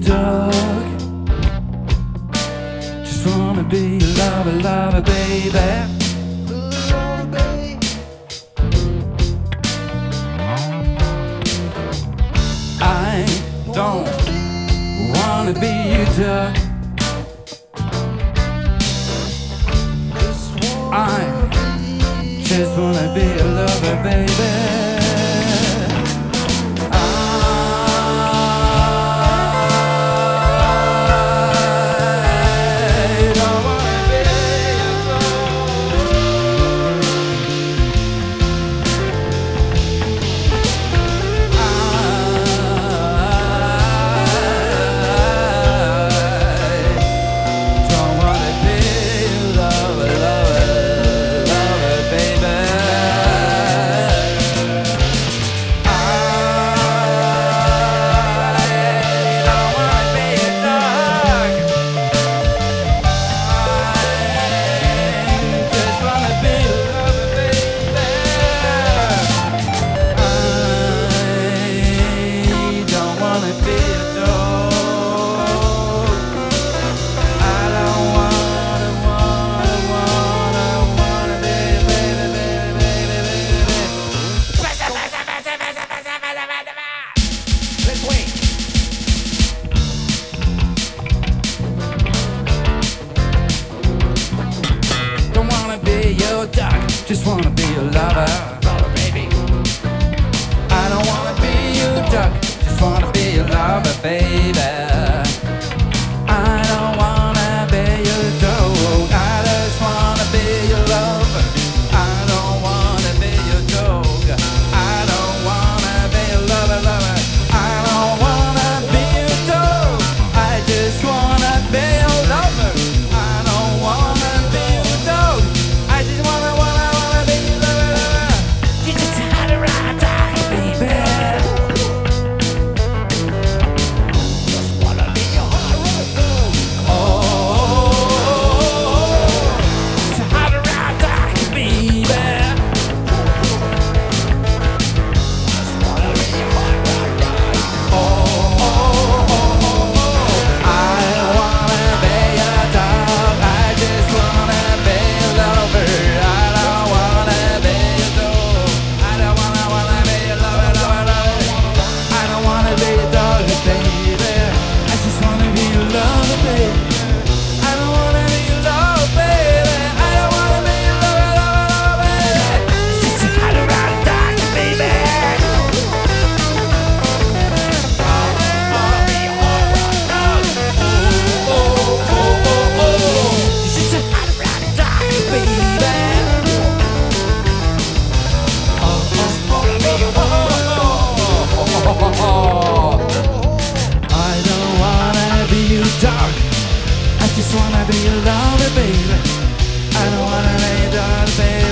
dog. Just wanna be a lover, lover, baby. I don't wanna be your dog. I just wanna be a lover, baby. Just wanna be your lover, baby. I don't wanna be your duck. Just wanna be your lover, baby. I don't wanna be your dog. I just wanna be your lover. I don't wanna be your dog. I don't wanna be your lover, lover. I don't wanna be your dog. I just wanna be your lover. I don't wanna be your dog. I just wanna I just wanna be your lover, baby. I don't wanna be your daughter, baby.